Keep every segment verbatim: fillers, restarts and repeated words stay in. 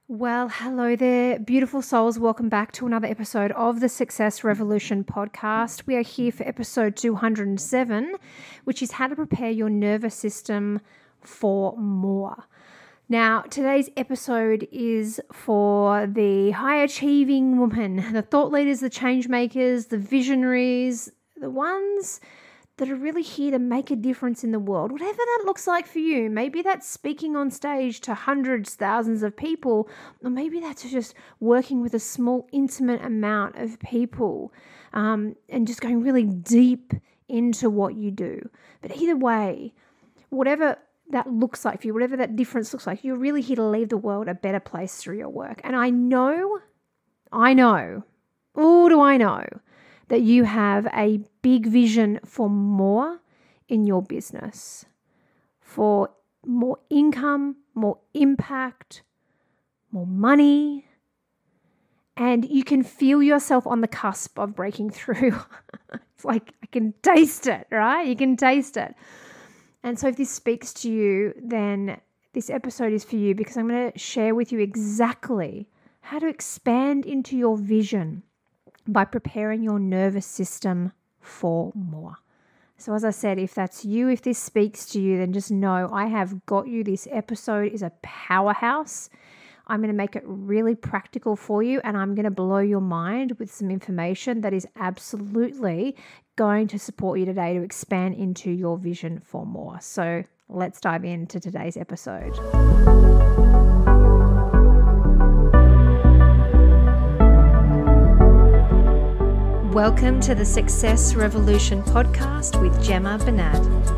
Well, hello there, beautiful souls. Welcome back to another episode of the Success Revolution podcast. We are here for episode two hundred seven, which is how to prepare your nervous system for more. Now, today's episode is for the high-achieving woman, the thought leaders, the change makers, the visionaries, the ones that are really here to make a difference in the world, whatever that looks like for you. Maybe that's speaking on stage to hundreds, thousands of people, or maybe that's just working with a small, intimate amount of people um, and just going really deep into what you do. But either way, whatever that looks like for you, whatever that difference looks like, you're really here to leave the world a better place through your work. And I know, I know, oh, do I know, that you have a big vision for more in your business, for more income, more impact, more money, and you can feel yourself on the cusp of breaking through. It's like, I can taste it, right? You can taste it. And so if this speaks to you, then this episode is for you, because I'm going to share with you exactly how to expand into your vision by preparing your nervous system for more. So as I said, if that's you, if this speaks to you, then just know I have got you. This episode is a powerhouse. I'm going to make it really practical for you, and I'm going to blow your mind with some information that is absolutely going to support you today to expand into your vision for more. So let's dive into today's episode. Welcome to the Success Revolution podcast with Gemma Bernard.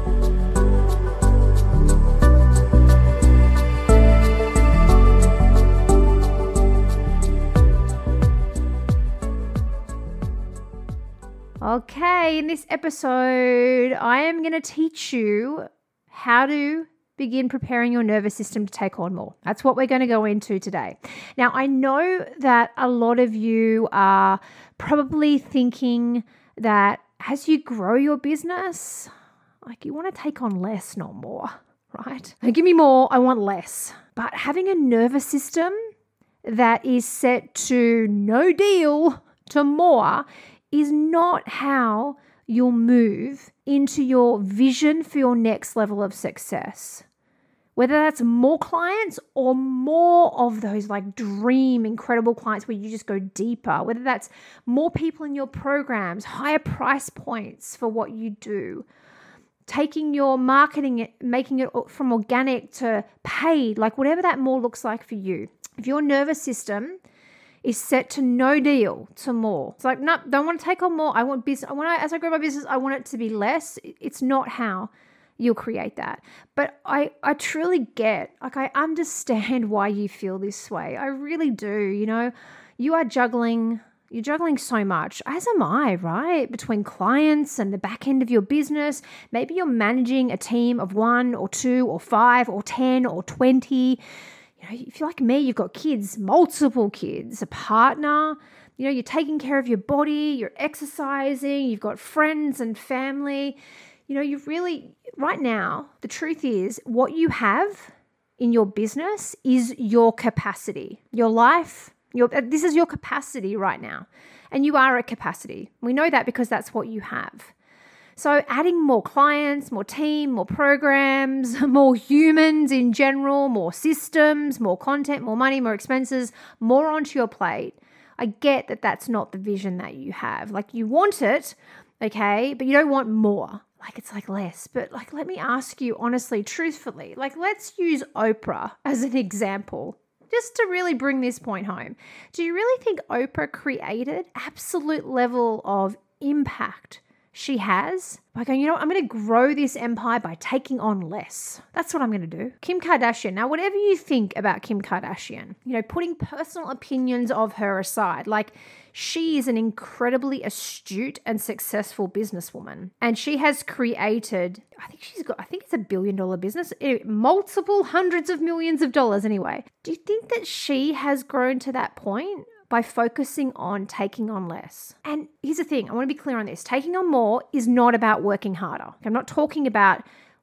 Okay, in this episode, I am going to teach you how to begin preparing your nervous system to take on more. That's what we're going to go into today. Now, I know that a lot of you are probably thinking that as you grow your business, like you want to take on less, not more, right? Now, give me more, I want less. But having a nervous system that is set to no deal to more is not how you'll move into your vision for your next level of success. Whether that's more clients or more of those like dream, incredible clients where you just go deeper, whether that's more people in your programs, higher price points for what you do, taking your marketing, making it from organic to paid, like whatever that more looks like for you. If your nervous system is set to no deal to more. It's like, no, don't want to take on more. I want business. I want to, as I grow my business, I want it to be less. It's not how you'll create that. But I, I truly get, like, I understand why you feel this way. I really do. You know, you are juggling, you're juggling so much, as am I, right? Between clients and the back end of your business. Maybe you're managing a team of one or two or five or ten or twenty. You know, if you're like me, you've got kids, multiple kids, a partner, you know, you're taking care of your body, you're exercising, you've got friends and family. You know, you've really, right now, the truth is what you have in your business is your capacity. Your life, your this is your capacity right now. And you are at capacity. We know that because that's what you have. So adding more clients, more team, more programs, more humans in general, more systems, more content, more money, more expenses, more onto your plate. I get that that's not the vision that you have. Like you want it, okay, but you don't want more. Like it's like less. But like, let me ask you honestly, truthfully, like let's use Oprah as an example. Just to really bring this point home. Do you really think Oprah created absolute level of impact she has by going, you know what, I'm going to grow this empire by taking on less. That's what I'm going to do. Kim Kardashian. Now, whatever you think about Kim Kardashian, you know, putting personal opinions of her aside, like she is an incredibly astute and successful businesswoman. And she has created, I think she's got, I think it's a billion dollar business, multiple hundreds of millions of dollars anyway. Do you think that she has grown to that point by focusing on taking on less? And here's the thing, I want to be clear on this. Taking on more is not about working harder. I'm not talking about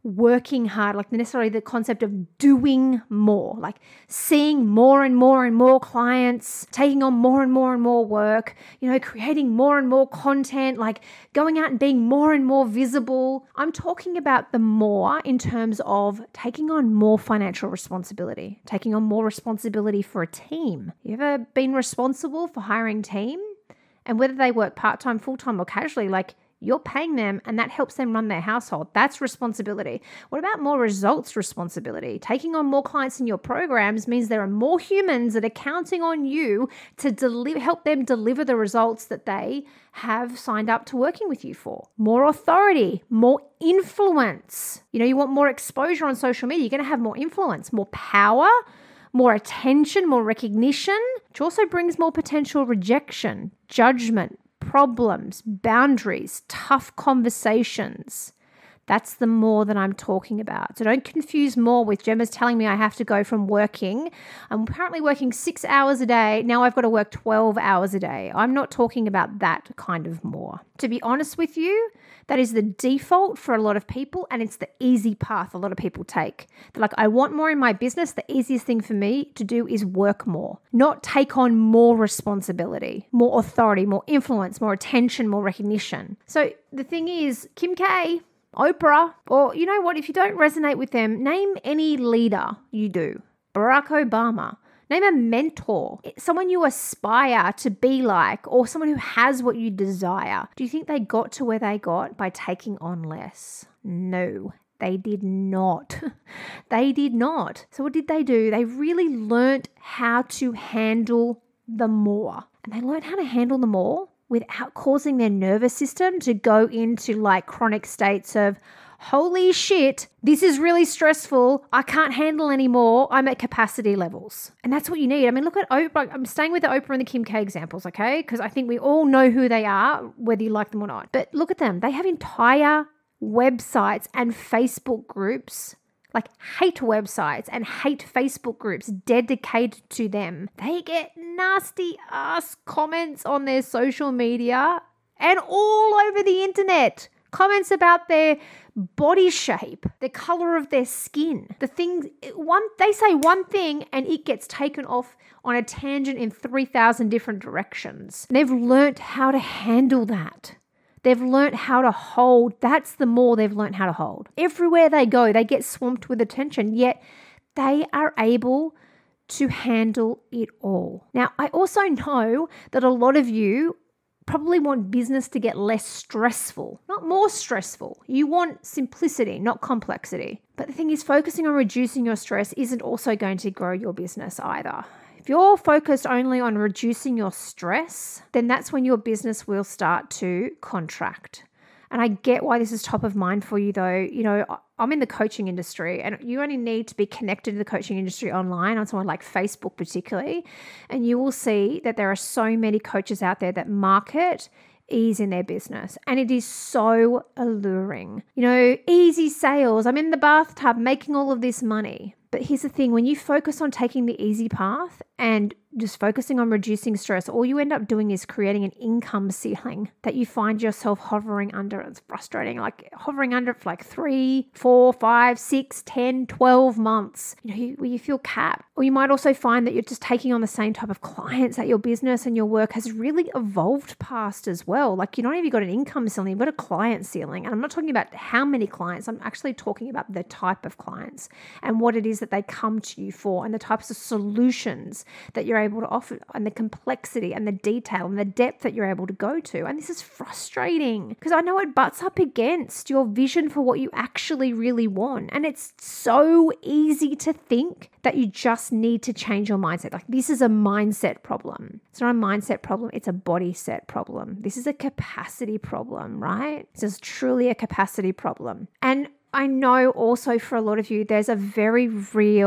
working hard, like necessarily the concept of doing more, like seeing more and more and more clients, taking on more and more and more work, you know, creating more and more content, like going out and being more and more visible. I'm talking about the more in terms of taking on more financial responsibility, taking on more responsibility for a team. You ever been responsible for hiring a team? And whether they work part-time, full-time, or casually, like you're paying them and that helps them run their household. That's responsibility. What about more results responsibility? Taking on more clients in your programs means there are more humans that are counting on you to deliver, help them deliver the results that they have signed up to working with you for. More authority, more influence. You know, you want more exposure on social media. You're going to have more influence, more power, more attention, more recognition, which also brings more potential rejection, judgment, problems, boundaries, tough conversations. That's the more that I'm talking about. So don't confuse more with Gemma's telling me I have to go from working. I'm currently working six hours a day. Now I've got to work twelve hours a day. I'm not talking about that kind of more. To be honest with you, that is the default for a lot of people, and it's the easy path a lot of people take. They're like, I want more in my business. The easiest thing for me to do is work more, not take on more responsibility, more authority, more influence, more attention, more recognition. So the thing is, Kim K, Oprah, or you know what, if you don't resonate with them, name any leader you do. Barack Obama. Name a mentor, someone you aspire to be like, or someone who has what you desire. Do you think they got to where they got by taking on less? No, they did not. They did not. So what did they do? They really learned how to handle the more. And they learned how to handle the more without causing their nervous system to go into like chronic states of, holy shit, this is really stressful. I can't handle anymore. I'm at capacity levels. And that's what you need. I mean, look at Oprah. I'm staying with the Oprah and the Kim K examples, okay? Because I think we all know who they are, whether you like them or not. But look at them. They have entire websites and Facebook groups, like hate websites and hate Facebook groups dedicated to them. They get nasty ass comments on their social media and all over the internet. Comments about their body shape, the color of their skin, the things, one, they say one thing and it gets taken off on a tangent in three thousand different directions. And they've learnt how to handle that. They've learnt how to hold. That's the more they've learnt how to hold. Everywhere they go, they get swamped with attention, yet they are able to handle it all. Now, I also know that a lot of you probably want business to get less stressful, not more stressful. You want simplicity, not complexity. But the thing is, focusing on reducing your stress isn't also going to grow your business either. If you're focused only on reducing your stress, then that's when your business will start to contract. And I get why this is top of mind for you though. You know, I'm in the coaching industry and you only need to be connected to the coaching industry online on someone like Facebook particularly. And you will see that there are so many coaches out there that market ease in their business. And it is so alluring. You know, easy sales. I'm in the bathtub making all of this money. But here's the thing, when you focus on taking the easy path and just focusing on reducing stress, all you end up doing is creating an income ceiling that you find yourself hovering under. It's frustrating, like hovering under for like three, four, five, six, ten, twelve months, you know, you, where you feel capped. Or you might also find that you're just taking on the same type of clients that your business and your work has really evolved past as well. Like you're not even got an income ceiling, you've got a client ceiling. And I'm not talking about how many clients, I'm actually talking about the type of clients and what it is that they come to you for and the types of solutions that you're able to offer and the complexity and the detail and the depth that you're able to go to. And this is frustrating because I know it butts up against your vision for what you actually really want. And it's so easy to think that you just need to change your mindset. Like this is a mindset problem. It's not a mindset problem. It's a body set problem. This is a capacity problem, right? This is truly a capacity problem. And I know also for a lot of you, there's a very real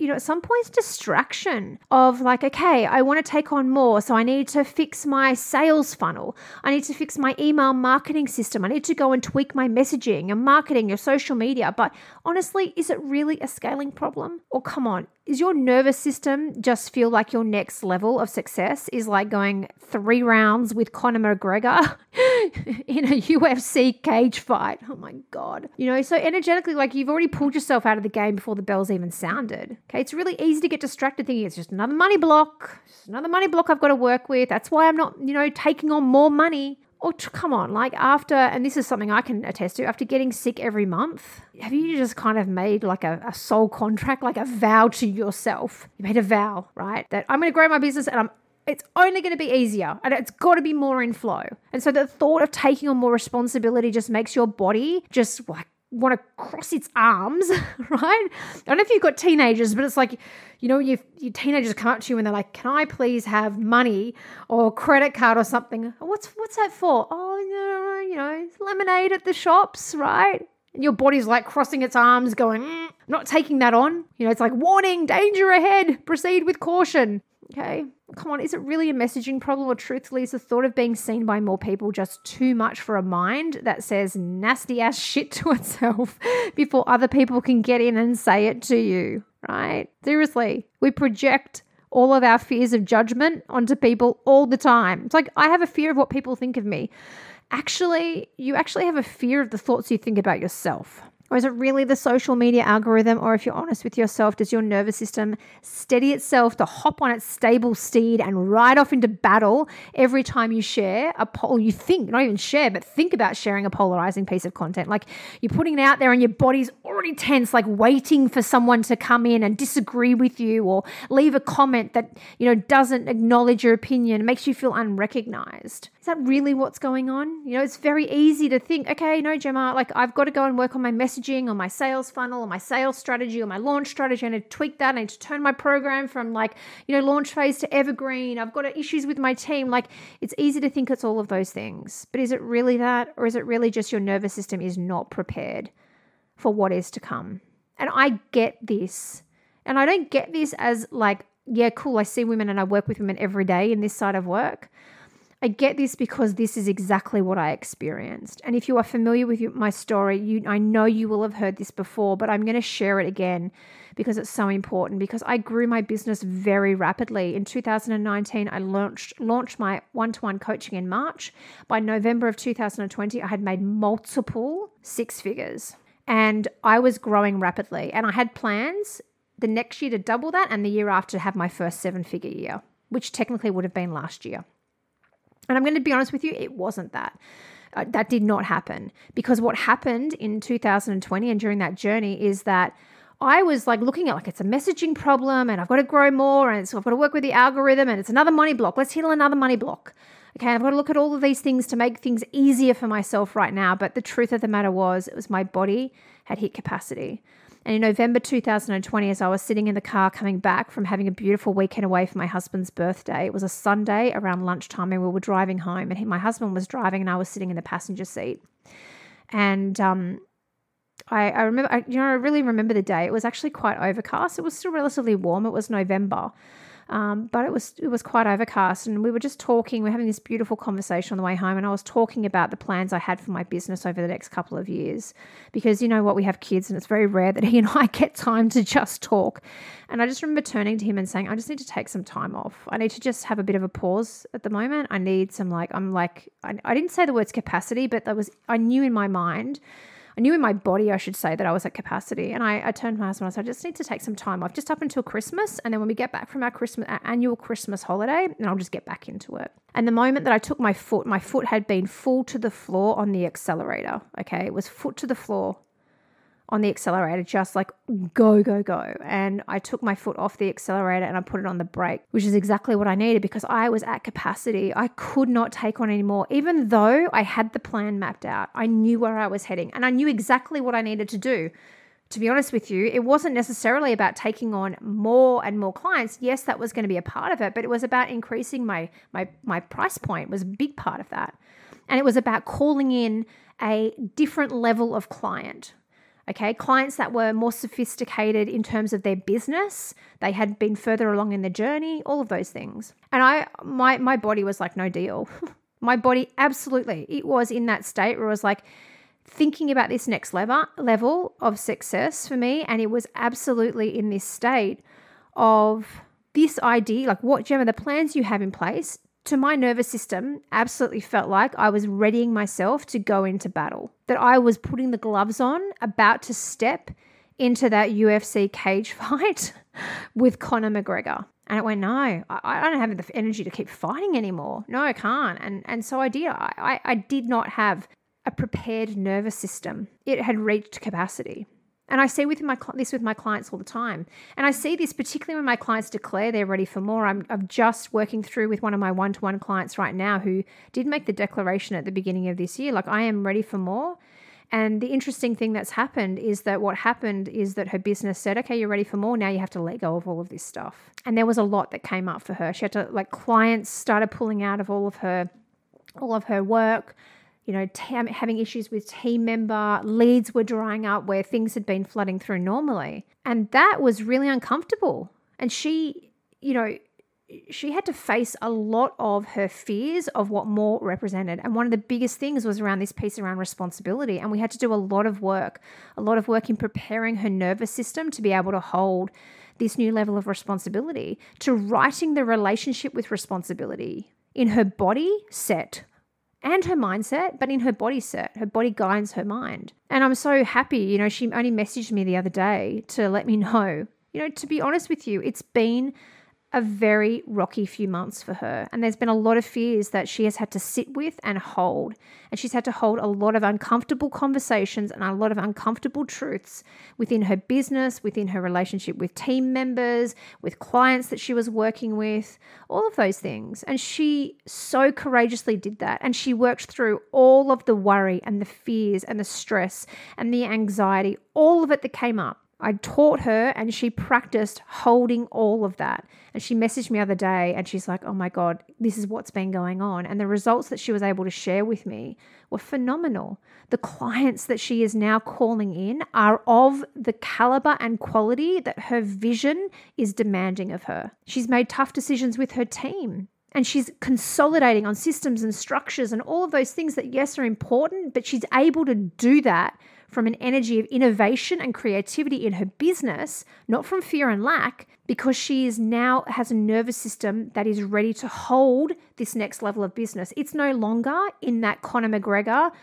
you know, at some point it's distraction of like, okay, I want to take on more. So I need to fix my sales funnel. I need to fix my email marketing system. I need to go and tweak my messaging and marketing, your social media. But honestly, is it really a scaling problem? Or come on, is your nervous system just feel like your next level of success is like going three rounds with Conor McGregor in a U F C cage fight? Oh my God. You know, so energetically, like you've already pulled yourself out of the game before the bells even sounded. Okay. It's really easy to get distracted thinking it's just another money block, just another money block I've got to work with. That's why I'm not, you know, taking on more money. Or t- come on, like after, and this is something I can attest to, after getting sick every month, have you just kind of made like a, a soul contract, like a vow to yourself? You made a vow, right? That I'm going to grow my business and I'm it's only going to be easier and it's got to be more in flow. And so the thought of taking on more responsibility just makes your body just like want to cross its arms, right? I don't know if you've got teenagers, but it's like, you know, you your teenagers come up to you and they're like, can I please have money or credit card or something? What's what's that for? Oh, no, you know, it's lemonade at the shops, right? And your body's like crossing its arms going, mm, not taking that on. You know, it's like warning, danger ahead, proceed with caution. Okay, come on, is it really a messaging problem, or truthfully is the thought of being seen by more people just too much for a mind that says nasty ass shit to itself before other people can get in and say it to you, right? Seriously, we project all of our fears of judgment onto people all the time. It's like, I have a fear of what people think of me. Actually, you actually have a fear of the thoughts you think about yourself. Or is it really the social media algorithm? Or if you're honest with yourself, does your nervous system steady itself to hop on its stable steed and ride off into battle every time you share a poll? You think, not even share, but think about sharing a polarizing piece of content. Like you're putting it out there and your body's already tense, like waiting for someone to come in and disagree with you or leave a comment that, you know, doesn't acknowledge your opinion, makes you feel unrecognized. Is that really what's going on? You know, it's very easy to think, okay, no, Gemma, like I've got to go and work on my messaging or my sales funnel or my sales strategy or my launch strategy. I need to tweak that. I need to turn my program from like, you know, launch phase to evergreen. I've got issues with my team. Like it's easy to think it's all of those things, but is it really that? Or is it really just your nervous system is not prepared for what is to come? And I get this. And I don't get this as like, yeah, cool, I see women and I work with women every day in this side of work. I get this because this is exactly what I experienced. And if you are familiar with my story, you, I know you will have heard this before, but I'm going to share it again because it's so important, because I grew my business very rapidly. In two thousand nineteen, I launched, launched my one-to-one coaching in March. By November of two thousand twenty, I had made multiple six figures and I was growing rapidly. And I had plans the next year to double that and the year after to have my first seven-figure year, which technically would have been last year. And I'm going to be honest with you, it wasn't that. Uh, that did not happen, because what happened in two thousand twenty and during that journey is that I was like looking at like it's a messaging problem and I've got to grow more and so I've got to work with the algorithm and it's another money block. Let's heal another money block. Okay, I've got to look at all of these things to make things easier for myself right now. But the truth of the matter was it was my body had hit capacity. And in November two thousand twenty, as I was sitting in the car coming back from having a beautiful weekend away for my husband's birthday, it was a Sunday around lunchtime and we were driving home and he, my husband was driving and I was sitting in the passenger seat. And um, I, I remember, I, you know, I really remember the day. It was actually quite overcast. It was still relatively warm. It was November. Um, but it was it was quite overcast and we were just talking. We were having this beautiful conversation on the way home and I was talking about the plans I had for my business over the next couple of years, because you know what, we have kids and it's very rare that he and I get time to just talk. And I just remember turning to him and saying, I just need to take some time off. I need to just have a bit of a pause at the moment. I need some like, I'm like, I, I didn't say the words capacity, but that was, I knew in my mind I knew in my body, I should say, that I was at capacity. And I, I turned to my husband and I said, I just need to take some time off just up until Christmas. And then when we get back from our Christmas, our annual Christmas holiday, then I'll just get back into it. And the moment that I took my foot, my foot had been full to the floor on the accelerator. Okay. It was foot to the floor on the accelerator, just like go, go, go. And I took my foot off the accelerator and I put it on the brake, which is exactly what I needed because I was at capacity. I could not take on anymore. Even though I had the plan mapped out, I knew where I was heading and I knew exactly what I needed to do. To be honest with you, it wasn't necessarily about taking on more and more clients. Yes, that was going to be a part of it, but it was about increasing my, my, my price point was a big part of that. And it was about calling in a different level of client. Okay, clients that were more sophisticated in terms of their business, they had been further along in the journey, all of those things. And I, my, my body was like, no deal. My body, absolutely, it was in that state where it was like thinking about this next level, level of success for me. And it was absolutely in this state of this idea, like what, Gemma, the plans you have in place, to my nervous system, absolutely felt like I was readying myself to go into battle, that I was putting the gloves on, about to step into that U F C cage fight with Conor McGregor. And it went, no, I, I don't have the energy to keep fighting anymore. No, I can't. And and so I did. I, I, I did not have a prepared nervous system. It had reached capacity. And I see with my this with my clients all the time. And I see this particularly when my clients declare they're ready for more. I'm, I'm just working through with one of my one-to-one clients right now who did make the declaration at the beginning of this year, like, I am ready for more. And the interesting thing that's happened is that what happened is that her business said, okay, you're ready for more. Now you have to let go of all of this stuff. And there was a lot that came up for her. She had to, like, clients started pulling out of all of her, all of her work. You know, t- having issues with team member, leads were drying up where things had been flooding through normally. And that was really uncomfortable. And she, you know, she had to face a lot of her fears of what more represented. And one of the biggest things was around this piece around responsibility. And we had to do a lot of work, a lot of work in preparing her nervous system to be able to hold this new level of responsibility, to writing the relationship with responsibility in her body set and her mindset, but in her body set. Her body guides her mind. And I'm so happy, you know, she only messaged me the other day to let me know, you know, to be honest with you, it's been a very rocky few months for her. And there's been a lot of fears that she has had to sit with and hold. And she's had to hold a lot of uncomfortable conversations and a lot of uncomfortable truths within her business, within her relationship with team members, with clients that she was working with, all of those things. And she so courageously did that. And she worked through all of the worry and the fears and the stress and the anxiety, all of it that came up. I taught her and she practiced holding all of that. And she messaged me the other day and she's like, oh my God, this is what's been going on. And the results that she was able to share with me were phenomenal. The clients that she is now calling in are of the caliber and quality that her vision is demanding of her. She's made tough decisions with her team. And she's consolidating on systems and structures and all of those things that, yes, are important, but she's able to do that from an energy of innovation and creativity in her business, not from fear and lack, because she is now has a nervous system that is ready to hold this next level of business. It's no longer in that Conor McGregor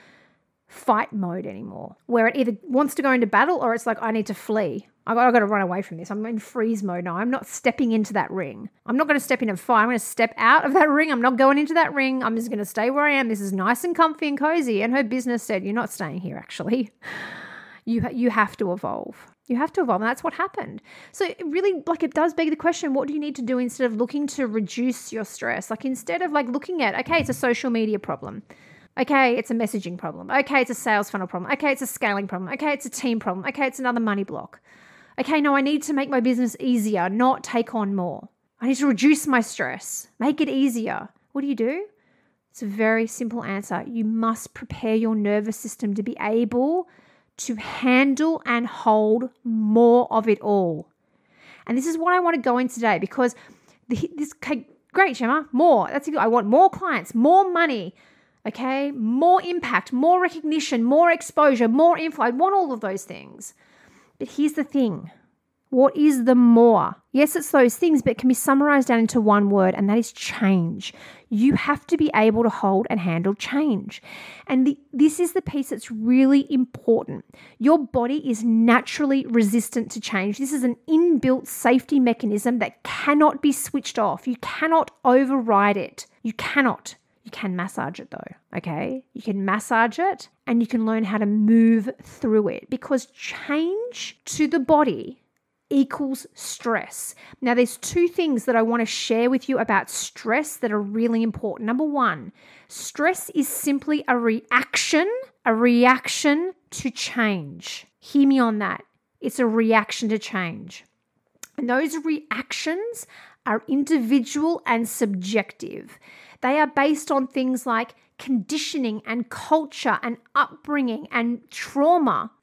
fight mode anymore, where it either wants to go into battle or it's like, I need to flee. I got, I got to run away from this. I'm in freeze mode now. I'm not stepping into that ring. I'm not going to step in and fight. I'm going to step out of that ring. I'm not going into that ring. I'm just going to stay where I am. This is nice and comfy and cozy. And her business said, you're not staying here, actually. You, ha- you have to evolve. You have to evolve. And that's what happened. So it really, like, it does beg the question, what do you need to do instead of looking to reduce your stress? Like, instead of like looking at, okay, it's a social media problem. Okay, it's a messaging problem. Okay, it's a sales funnel problem. Okay, it's a scaling problem. Okay, it's a team problem. Okay, it's another money block. Okay, no, I need to make my business easier, not take on more. I need to reduce my stress, make it easier. What do you do? It's a very simple answer. You must prepare your nervous system to be able to handle and hold more of it all. And this is what I want to go in today, because the, this, okay, great, Gemma, more. That's I want more clients, more money. Okay, more impact, more recognition, more exposure, more info. I want all of those things. But here's the thing. What is the more? Yes, it's those things, but it can be summarized down into one word, and that is change. You have to be able to hold and handle change. And the, this is the piece that's really important. Your body is naturally resistant to change. This is an inbuilt safety mechanism that cannot be switched off. You cannot override it. You cannot. You can massage it though, okay? You can massage it and you can learn how to move through it, because change to the body equals stress. Now, there's two things that I want to share with you about stress that are really important. Number one, stress is simply a reaction, a reaction to change. Hear me on that. It's a reaction to change. And those reactions are individual and subjective. They are based on things like conditioning and culture and upbringing and trauma.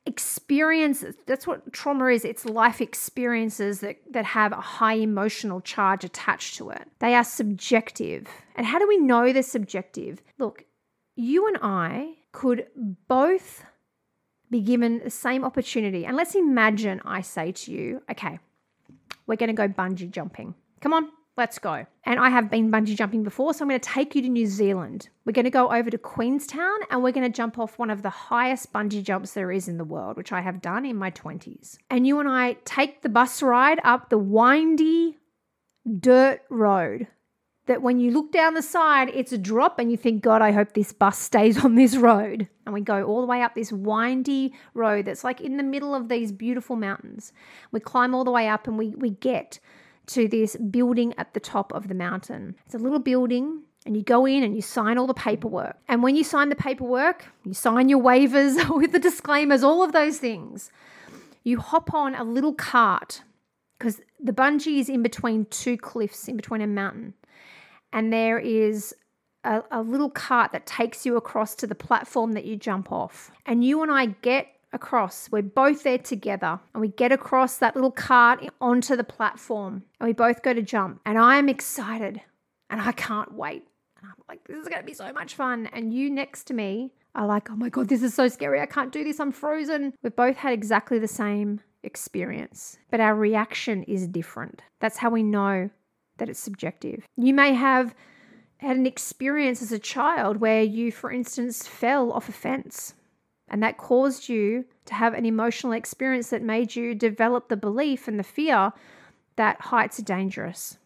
experience, that's what trauma is. It's life experiences that, that have a high emotional charge attached to it. They are subjective. And how do we know they're subjective? Look, you and I could both be given the same opportunity. And let's imagine I say to you, okay, we're going to go bungee jumping. Come on, let's go. And I have been bungee jumping before, so I'm going to take you to New Zealand. We're going to go over to Queenstown and we're going to jump off one of the highest bungee jumps there is in the world, which I have done in my twenties. And you and I take the bus ride up the windy dirt road that when you look down the side, it's a drop and you think, God, I hope this bus stays on this road. And we go all the way up this windy road that's like in the middle of these beautiful mountains. We climb all the way up and we, we get to this building at the top of the mountain. It's a little building and you go in and you sign all the paperwork. And when you sign the paperwork, you sign your waivers with the disclaimers, all of those things. You hop on a little cart because the bungee is in between two cliffs, in between a mountain. And there is a, a little cart that takes you across to the platform that you jump off. And you and I get across. We're both there together. And we get across that little cart onto the platform. And we both go to jump. And I am excited. And I can't wait. And I'm like, this is going to be so much fun. And you next to me are like, oh my God, this is so scary. I can't do this. I'm frozen. We've both had exactly the same experience. But our reaction is different. That's how we know that it's subjective. You may have had an experience as a child where you, for instance, fell off a fence and that caused you to have an emotional experience that made you develop the belief and the fear that heights are dangerous.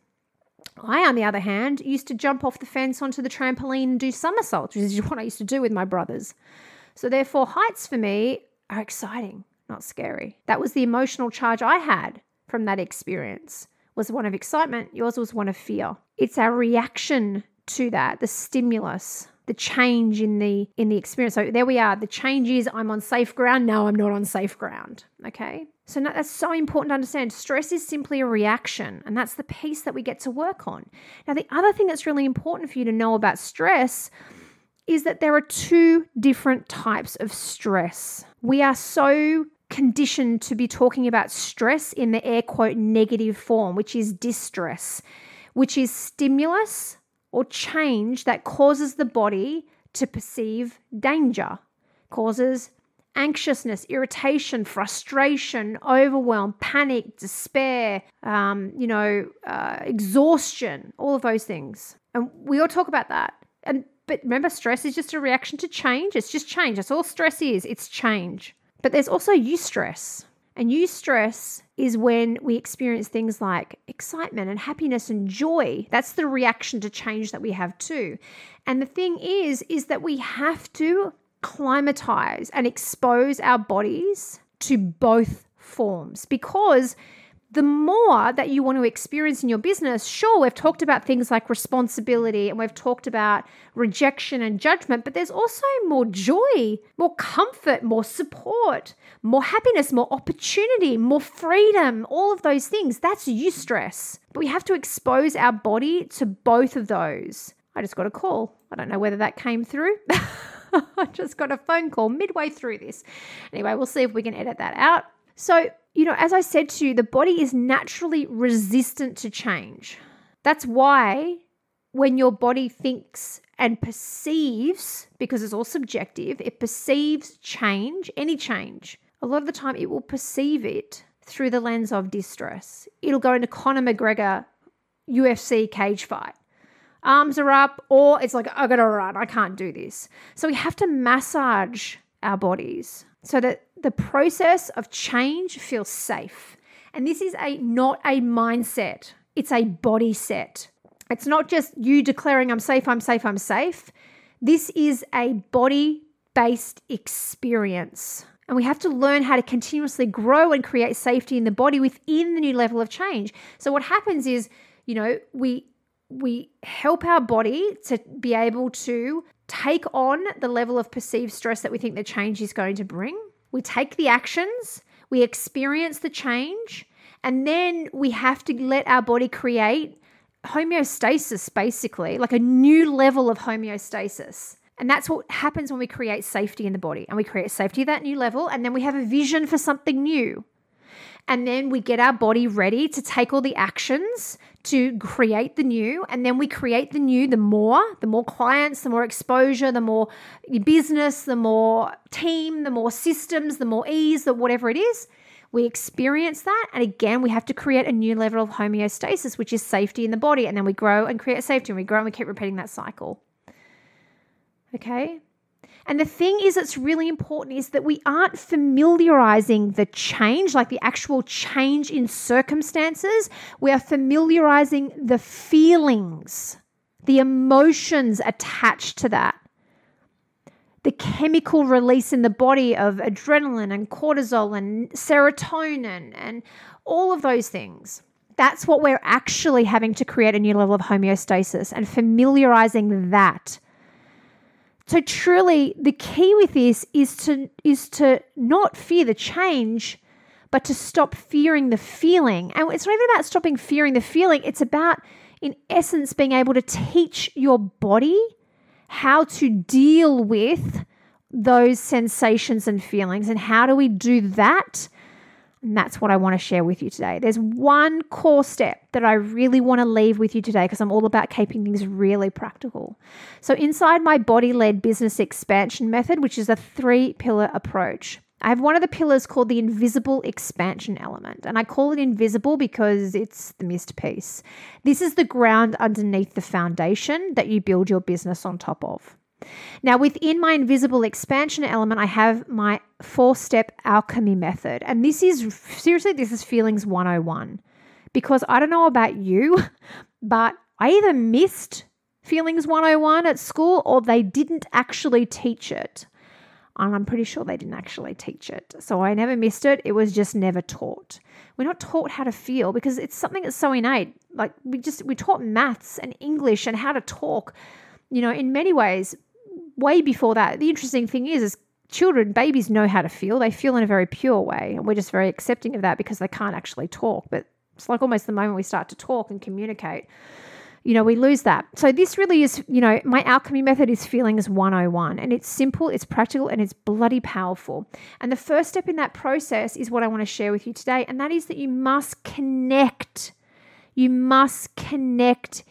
I, on the other hand, used to jump off the fence onto the trampoline and do somersaults, which is what I used to do with my brothers. So therefore, heights for me are exciting, not scary. That was the emotional charge I had from that experience. Was one of excitement, yours was one of fear. It's our reaction to that, the stimulus, the change in the in the experience. So there we are. The change is I'm on safe ground. No, I'm not on safe ground. Okay. So no, that's so important to understand. Stress is simply a reaction, and that's the piece that we get to work on. Now, the other thing that's really important for you to know about stress is that there are two different types of stress. We are so conditioned to be talking about stress in the air quote negative form, which is distress, which is stimulus or change that causes the body to perceive danger, causes anxiousness, irritation, frustration, overwhelm, panic, despair, um, you know, uh, exhaustion, all of those things. And we all talk about that. And but remember, stress is just a reaction to change. It's just change. That's all stress is. It's change. But there's also eustress. And eustress is when we experience things like excitement and happiness and joy. That's the reaction to change that we have too. And the thing is, is that we have to climatize and expose our bodies to both forms, because the more that you want to experience in your business, sure, we've talked about things like responsibility and we've talked about rejection and judgment, but there's also more joy, more comfort, more support, more happiness, more opportunity, more freedom, all of those things. That's eustress. But we have to expose our body to both of those. I just got a call. I don't know whether that came through. I just got a phone call midway through this. Anyway, we'll see if we can edit that out. So, you know, as I said to you, the body is naturally resistant to change. That's why when your body thinks and perceives, because it's all subjective, it perceives change, any change, a lot of the time it will perceive it through the lens of distress. It'll go into Conor McGregor U F C cage fight. Arms are up, or it's like, I gotta run, I can't do this. So we have to massage our bodies so that the process of change feels safe. And this is a not a mindset, it's a body set. It's not just you declaring I'm safe, I'm safe, I'm safe. This is a body-based experience. And we have to learn how to continuously grow and create safety in the body within the new level of change. So what happens is, you know, we we help our body to be able to take on the level of perceived stress that we think the change is going to bring. We take the actions, we experience the change, and then we have to let our body create homeostasis, basically, like a new level of homeostasis. And that's what happens when we create safety in the body, and we create safety at that new level. And then we have a vision for something new. And then we get our body ready to take all the actions to create the new. And then we create the new, the more, the more clients, the more exposure, the more business, the more team, the more systems, the more ease, the whatever it is. We experience that. And again, we have to create a new level of homeostasis, which is safety in the body. And then we grow and create safety, and we grow and we keep repeating that cycle. Okay? And the thing is, it's really important is that we aren't familiarizing the change, like the actual change in circumstances. We are familiarizing the feelings, the emotions attached to that. The chemical release in the body of adrenaline and cortisol and serotonin and all of those things. That's what we're actually having to create a new level of homeostasis and familiarizing that. So truly, the key with this is to is to not fear the change, but to stop fearing the feeling. And it's not even about stopping fearing the feeling. It's about, in essence, being able to teach your body how to deal with those sensations and feelings. And how do we do that? And that's what I want to share with you today. There's one core step that I really want to leave with you today, because I'm all about keeping things really practical. So inside my body-led business expansion method, which is a three-pillar approach, I have one of the pillars called the invisible expansion element. And I call it invisible because it's the missed piece. This is the ground underneath the foundation that you build your business on top of. Now, within my invisible expansion element, I have my four-step alchemy method. And this is, seriously, this is feelings one oh one. Because I don't know about you, but I either missed feelings one oh one at school or they didn't actually teach it. And I'm pretty sure they didn't actually teach it. So I never missed it. It was just never taught. We're not taught how to feel because it's something that's so innate. Like we just, we taught maths and English and how to talk, you know, in many ways, way before that. The interesting thing is, is children, babies know how to feel. They feel in a very pure way. And we're just very accepting of that because they can't actually talk. But it's like almost the moment we start to talk and communicate, you know, we lose that. So this really is, you know, my alchemy method is feelings one oh one, and it's simple, it's practical, and it's bloody powerful. And the first step in that process is what I want to share with you today. And that is that you must connect. You must connect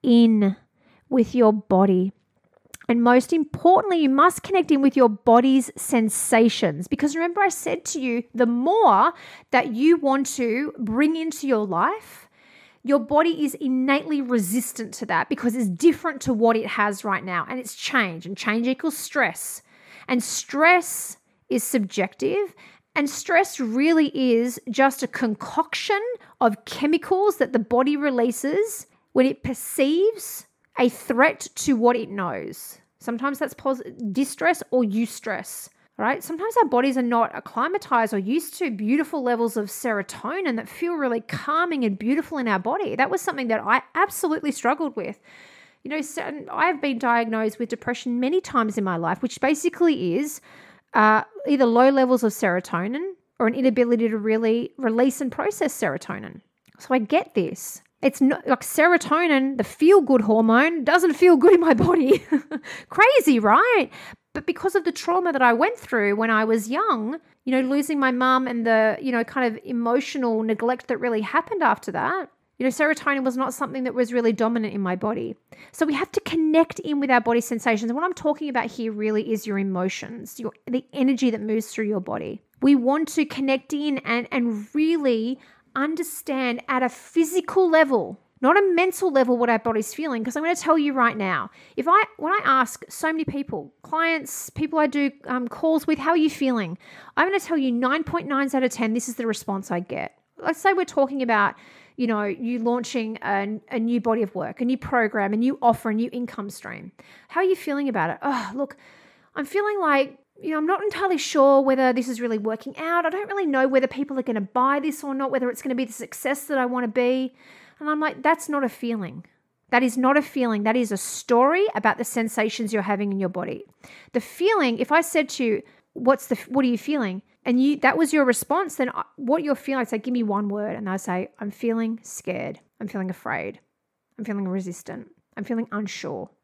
in with your body. And most importantly, you must connect in with your body's sensations. Because remember, I said to you, the more that you want to bring into your life, your body is innately resistant to that because it's different to what it has right now. And it's change. And change equals stress. And stress is subjective. And stress really is just a concoction of chemicals that the body releases when it perceives a threat to what it knows. Sometimes that's pos- distress or eustress, right? Sometimes our bodies are not acclimatized or used to beautiful levels of serotonin that feel really calming and beautiful in our body. That was something that I absolutely struggled with. You know, I've been diagnosed with depression many times in my life, which basically is uh, either low levels of serotonin or an inability to really release and process serotonin. So I get this. It's not like serotonin, the feel-good hormone, doesn't feel good in my body. Crazy, right? But because of the trauma that I went through when I was young, you know, losing my mum and the, you know, kind of emotional neglect that really happened after that, you know, serotonin was not something that was really dominant in my body. So we have to connect in with our body sensations. And what I'm talking about here really is your emotions, your the energy that moves through your body. We want to connect in and, and really understand at a physical level, not a mental level, what our body's feeling. Because I'm going to tell you right now, if I, when I ask so many people, clients, people I do um, calls with, how are you feeling? I'm going to tell you nine point nine out of ten, this is the response I get. Let's say we're talking about, you know, you launching a, a new body of work, a new program, a new offer, a new income stream. How are you feeling about it? Oh, look, I'm feeling like, you know, I'm not entirely sure whether this is really working out. I don't really know whether people are going to buy this or not, whether it's going to be the success that I want to be. And I'm like, that's not a feeling. That is not a feeling. That is a story about the sensations you're having in your body. The feeling, if I said to you, what's the, what are you feeling? And you, that was your response, then what you're feeling, I'd say, give me one word. And I say, I'm feeling scared. I'm feeling afraid. I'm feeling resistant. I'm feeling unsure.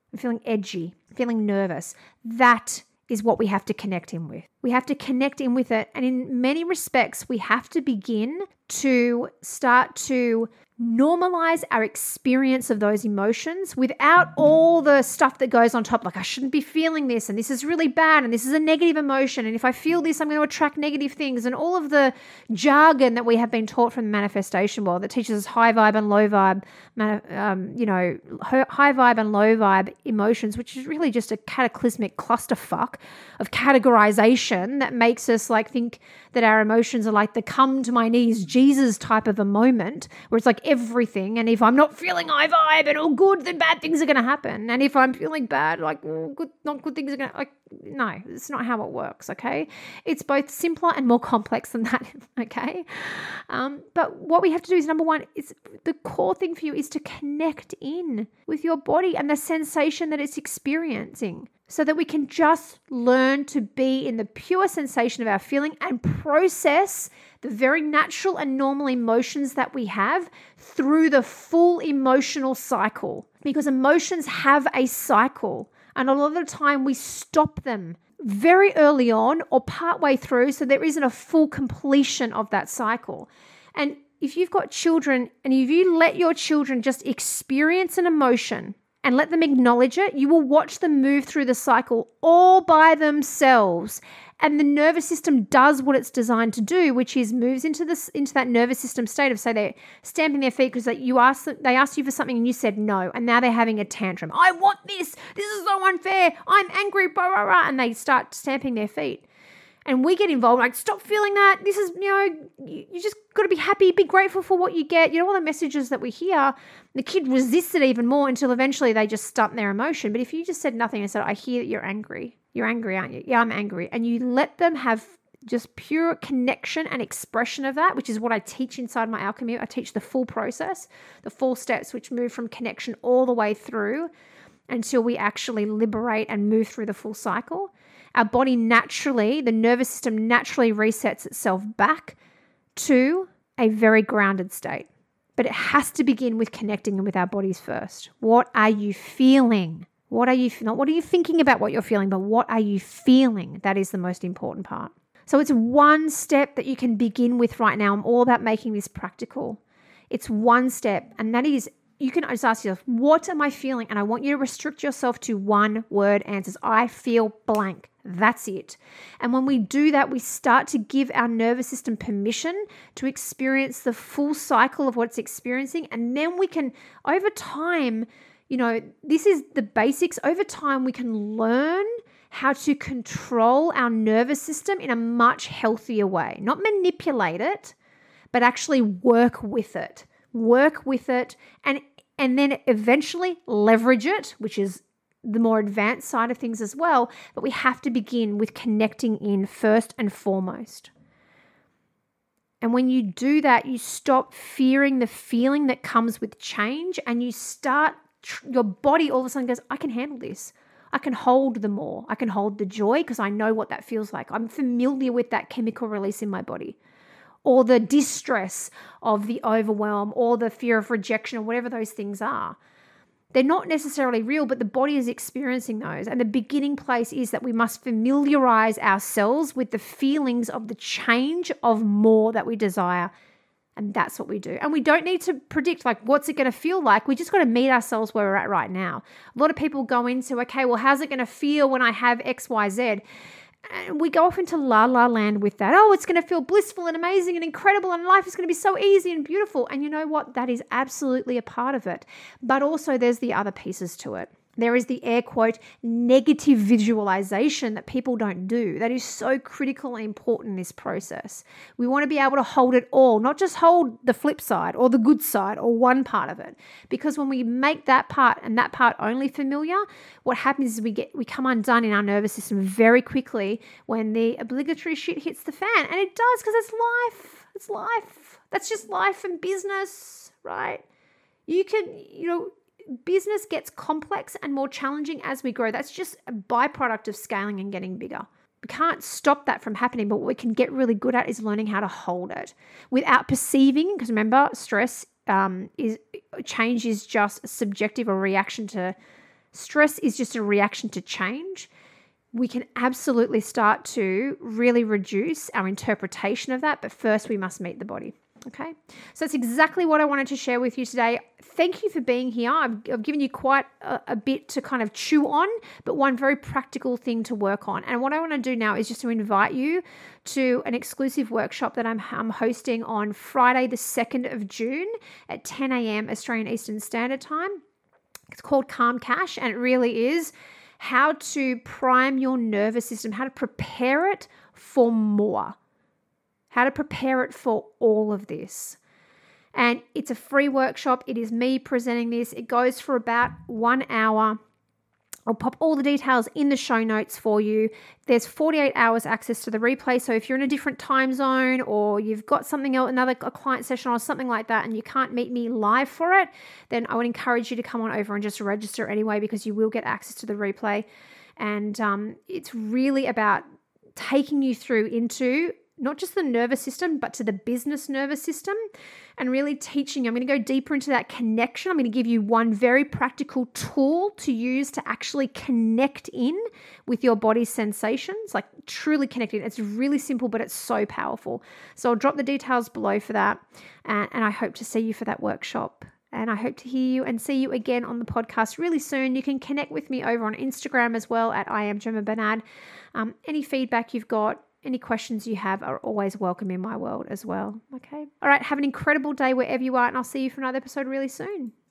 I'm feeling edgy, I'm feeling nervous. That is what we have to connect in with. We have to connect in with it. And in many respects, we have to begin to start to normalize our experience of those emotions without all the stuff that goes on top. Like, I shouldn't be feeling this, and this is really bad, and this is a negative emotion, and if I feel this, I'm going to attract negative things, and all of the jargon that we have been taught from the manifestation world that teaches us high vibe and low vibe, um, you know, high vibe and low vibe emotions, which is really just a cataclysmic clusterfuck of categorization that makes us like think that our emotions are like the come to my knees Jesus type of a moment where it's like everything. And if I'm not feeling high vibe and all good, then bad things are going to happen. And if I'm feeling bad, like oh, good, not good things are going to, like, no, it's not how it works. Okay. It's both simpler and more complex than that. Okay. Um, but what we have to do is number one, is the core thing for you is to connect in with your body and the sensation that it's experiencing, so that we can just learn to be in the pure sensation of our feeling and process the very natural and normal emotions that we have through the full emotional cycle. Because emotions have a cycle, and a lot of the time we stop them very early on or partway through, so there isn't a full completion of that cycle. And if you've got children and if you let your children just experience an emotion and let them acknowledge it, you will watch them move through the cycle all by themselves. And the nervous system does what it's designed to do, which is moves into this into that nervous system state of, say, they're stamping their feet because that you asked they asked you for something and you said no, and now they're having a tantrum. I want this. This is so unfair. I'm angry. Blah, blah, blah, and they start stamping their feet. And we get involved, like, stop feeling that. This is, you know, you, you just got to be happy, be grateful for what you get. You know, all the messages that we hear, the kid resists it even more until eventually they just stump their emotion. But if you just said nothing and said, I hear that you're angry. You're angry, aren't you? Yeah, I'm angry. And you let them have just pure connection and expression of that, which is what I teach inside my alchemy. I teach the full process, the four steps, which move from connection all the way through until we actually liberate and move through the full cycle. Our body naturally, the nervous system naturally resets itself back to a very grounded state. But it has to begin with connecting with our bodies first. What are you feeling? What are you, not what are you thinking about what you're feeling, but what are you feeling? That is the most important part. So it's one step that you can begin with right now. I'm all about making this practical. It's one step, and that is, you can just ask yourself, what am I feeling? And I want you to restrict yourself to one word answers. I feel blank. That's it. And when we do that, we start to give our nervous system permission to experience the full cycle of what it's experiencing. And then we can, over time, you know, this is the basics. Over time, we can learn how to control our nervous system in a much healthier way. Not manipulate it, but actually work with it. Work with it and and then eventually leverage it, which is the more advanced side of things as well. But we have to begin with connecting in first and foremost. And when you do that, you stop fearing the feeling that comes with change, and you start, your body all of a sudden goes, I can handle this. I can hold the more. I can hold the joy because I know what that feels like. I'm familiar with that chemical release in my body. Or the distress of the overwhelm, or the fear of rejection, or whatever those things are. They're not necessarily real, but the body is experiencing those. And the beginning place is that we must familiarize ourselves with the feelings of the change of more that we desire. And that's what we do. And we don't need to predict, like, what's it going to feel like? We just got to meet ourselves where we're at right now. A lot of people go into, okay, well, how's it going to feel when I have X, Y, Z? And we go off into la la land with that. Oh, it's going to feel blissful and amazing and incredible, and life is going to be so easy and beautiful. And you know what? That is absolutely a part of it. But also there's the other pieces to it. There is the air quote negative visualization that people don't do. That is so critical and important in this process. We want to be able to hold it all, not just hold the flip side or the good side or one part of it. Because when we make that part and that part only familiar, what happens is we get we come undone in our nervous system very quickly when the obligatory shit hits the fan. And it does, because it's life. It's life. That's just life and business, right? You can, you know, business gets complex and more challenging as we grow. That's just a byproduct of scaling and getting bigger. We can't stop that from happening, but what we can get really good at is learning how to hold it without perceiving, because remember, stress um, is change is just subjective, or reaction to Stress is just a reaction to change. We can absolutely start to really reduce our interpretation of that, but first we must meet the body. Okay, so that's exactly what I wanted to share with you today. Thank you for being here. I've, I've given you quite a, a bit to kind of chew on, but one very practical thing to work on. And what I want to do now is just to invite you to an exclusive workshop that I'm, I'm hosting on Friday, the second of June at ten a.m. Australian Eastern Standard Time. It's called Calm Cash, and it really is how to prime your nervous system, how to prepare it for more. How to prepare it for all of this. And it's a free workshop. It is me presenting this. It goes for about one hour. I'll pop all the details in the show notes for you. There's forty-eight hours access to the replay. So if you're in a different time zone or you've got something else, another a client session or something like that, and you can't meet me live for it, then I would encourage you to come on over and just register anyway, because you will get access to the replay. And um, it's really about taking you through into not just the nervous system, but to the business nervous system, and really teaching you. I'm going to go deeper into that connection. I'm going to give you one very practical tool to use to actually connect in with your body's sensations, like truly connecting. It's really simple, but it's so powerful. So I'll drop the details below for that. And, and I hope to see you for that workshop. And I hope to hear you and see you again on the podcast really soon. You can connect with me over on Instagram as well at I am Gemma Bernard. Um, any feedback you've got, any questions you have are always welcome in my world as well. Okay. All right. Have an incredible day wherever you are, and I'll see you for another episode really soon.